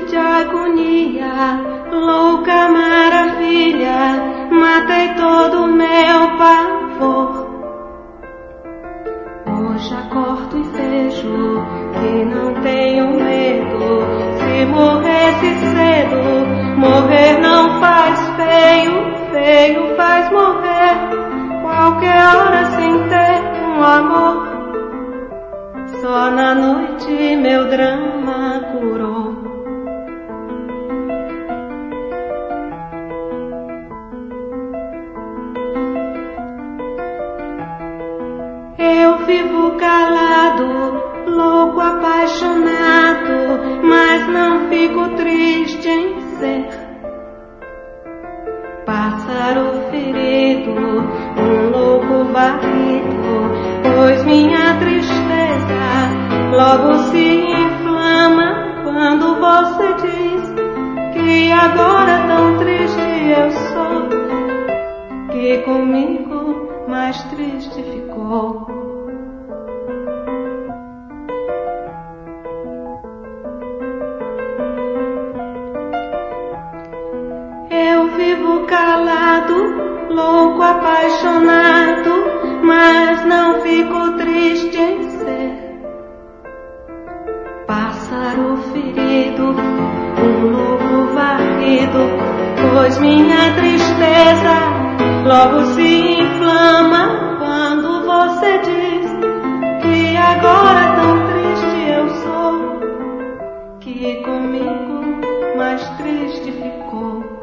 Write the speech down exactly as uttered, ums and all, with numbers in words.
de agonia, louca maravilha, matei todo o meu pavor. Hoje acordo e vejo que não tenho medo. Se morresse cedo, morrer não faz feio, feio faz morrer qualquer hora sem ter um amor. Só na noite meu drama curou. Eu vivo calado, louco, apaixonado, mas não fico triste em ser pássaro ferido, um louco varrido, pois minha tristeza logo se inflama quando você diz que agora tão triste eu sou, que comigo mais triste ficou. Eu vivo calado, louco, apaixonado, mas não fico triste em ser pássaro ferido, um louco varrido, pois minha tristeza logo se inflama quando você diz que agora tão triste eu sou, que comigo mais triste ficou.